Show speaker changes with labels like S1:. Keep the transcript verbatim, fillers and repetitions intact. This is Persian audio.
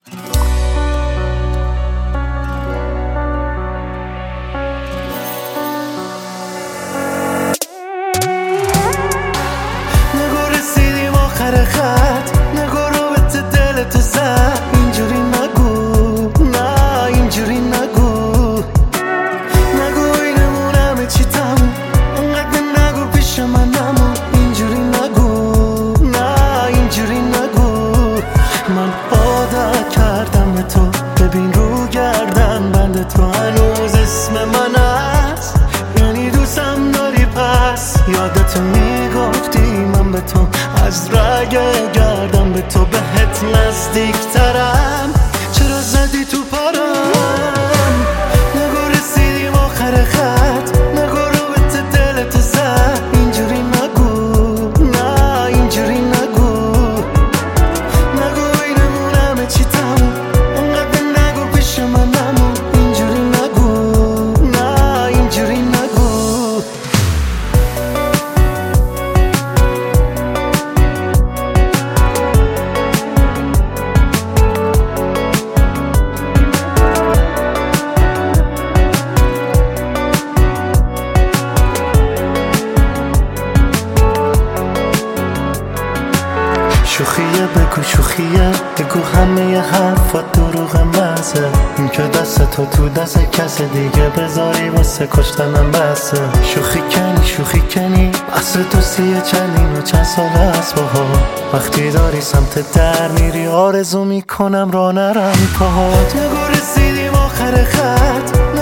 S1: نگو رسیدیم آخر خط، نگو رابطه دلتو زد. اینجوری نگو، نه اینجوری نگو. نگو اینمون همه چی تموم، انقدر نگو پیش من نمون. اینجوری نگو، نه اینجوری نگو. من عادت کردم به تو، ببین رو گردن بند تو هنوز اسم من هست. یعنی دوستم داری پس یادتو میگفتی من به تو از رگ گردم به تو بهت نزدیک ترم. چرا زدی تو پارم؟ نگو رسیدیم آخر خط، نگو رابطه دلتو زد. اینجوری نگو، نه اینجوری نگو. نگو اینمون همه چی تموم، انقدر نگو پیش من نمون. اینجوری نگو، نه اینجوری نگو. شوخیه بگو شوخیه، بگو همه حرفات دروغ مزه. این که دست تو تو دست کس دیگه بذاری واسه کشتنم بسه. شوخی کنی شوخی کنی، اصل دوستیه چندین و چند سال هست باها. وقتی داری سمت در میری آرزو میکنم را نرم پاهات. نگو رسیدیم آخر خط،